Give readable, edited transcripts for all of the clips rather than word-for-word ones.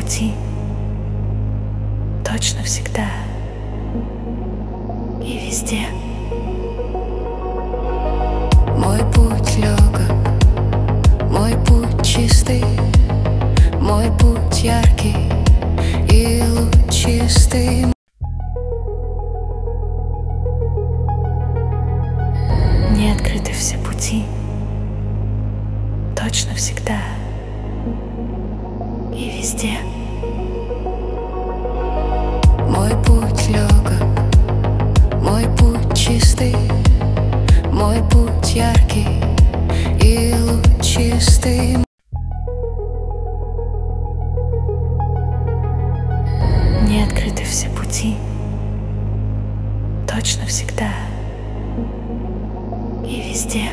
пути, точно всегда и везде. Мой путь легок, мой путь чистый, мой путь яркий и лучистый. Мне открыты все пути, точно всегда и везде. Мой путь легок, мой путь чистый, мой путь яркий и лучистый. Мне открыты все пути, точно всегда и везде.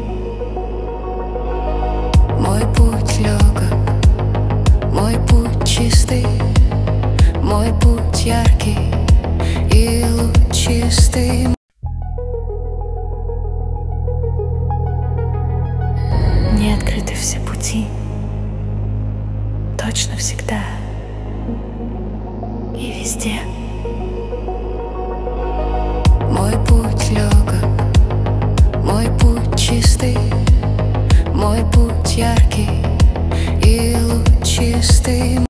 Мой путь легок, мой путь чистый, мой путь яркий и лучистый. Мне открыты все пути, точно всегда и везде. Мой путь легок, мой путь чистый, мой путь яркий и лучистый.